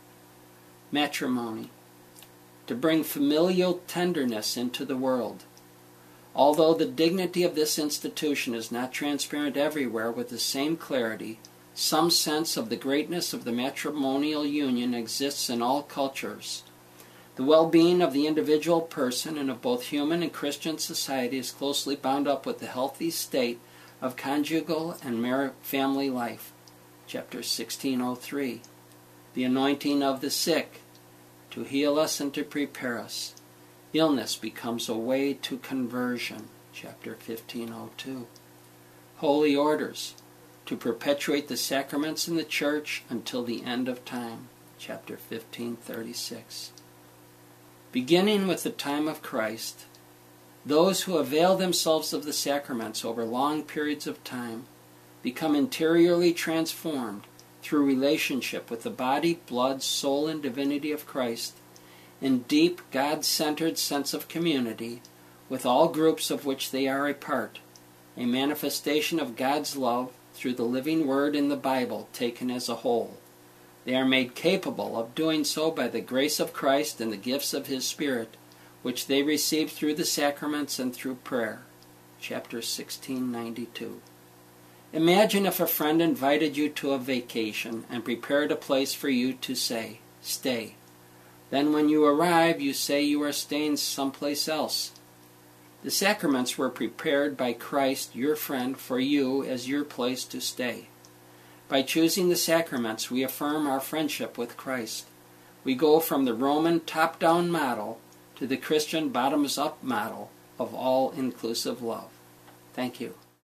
Matrimony. To bring familial tenderness into the world. Although the dignity of this institution is not transparent everywhere with the same clarity, some sense of the greatness of the matrimonial union exists in all cultures. The well-being of the individual person and of both human and Christian society is closely bound up with the healthy state of conjugal and family life. Chapter 1603. The anointing of the sick, to heal us and to prepare us. Illness becomes a way to conversion. Chapter 1502. Holy orders, to perpetuate the sacraments in the Church until the end of time. Chapter 1536. Beginning with the time of Christ, those who avail themselves of the sacraments over long periods of time become interiorly transformed through relationship with the body, blood, soul, and divinity of Christ, in deep, God-centered sense of community with all groups of which they are a part, a manifestation of God's love through the living Word in the Bible taken as a whole. They are made capable of doing so by the grace of Christ and the gifts of His Spirit, which they receive through the sacraments and through prayer. Chapter 1692. Imagine if a friend invited you to a vacation and prepared a place for you to say, "Stay." Then when you arrive, you say you are staying someplace else. The sacraments were prepared by Christ, your friend, for you as your place to stay. By choosing the sacraments, we affirm our friendship with Christ. We go from the Roman top-down model to the Christian bottoms-up model of all-inclusive love. Thank you.